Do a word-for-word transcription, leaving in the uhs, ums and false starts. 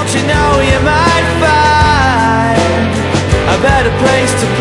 Don't you know you might find a better place to